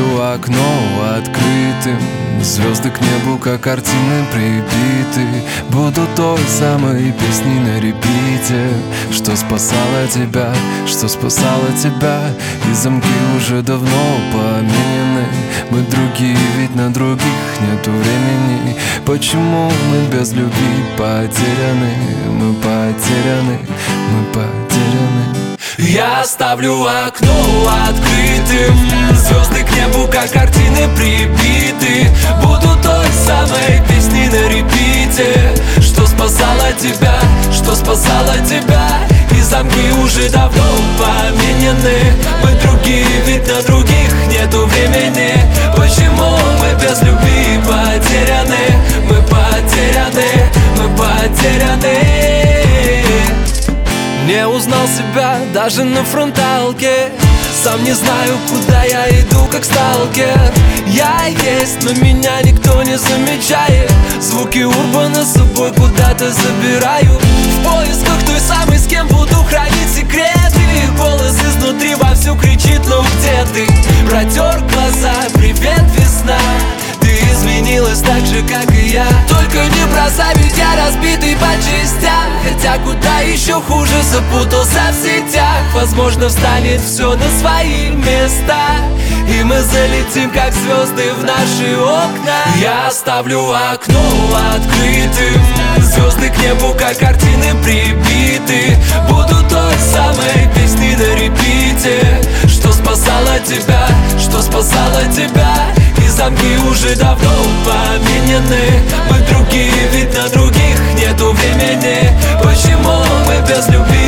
оставлю окно открытым, звезды к небу, как картины прибиты. Буду той самой песней на репите, что спасала тебя, что спасала тебя. И замки уже давно поменены, мы другие, ведь на других нету времени. Почему мы без любви потеряны? Мы потеряны, мы потеряны. Я оставлю окно открытым, звезды к небу, как картины прибиты. Буду той самой песней на репите, что спасала тебя, что спасала тебя. И замки уже давно поменены, мы другие, ведь на других нету времени. Почему мы без любви потеряны? Мы потеряны, мы потеряны. Не узнал себя даже на фронталке, сам не знаю, куда я иду, как сталкер. Я есть, но меня никто не замечает. Звуки урбана с собой куда-то забираю, в поисках той самой, с кем буду хранить секреты. Голос изнутри вовсю кричит: ну где ты? Протер глаза, привет, весна. Ты изменилась так же, как и я. Только не бросай, ведь я разбитый по частям. Хотя куда еще хуже, запутался в сетях. Возможно, встанет все на свои места, и мы залетим, как звезды, в наши окна. Я оставлю окно открытым, звезды к небу, как картины прибиты. Буду той самой песней на репите, что спасала тебя, что спасала тебя. И замки уже давно поменены, мы другие, ведь на других нету времени. Почему мы без любви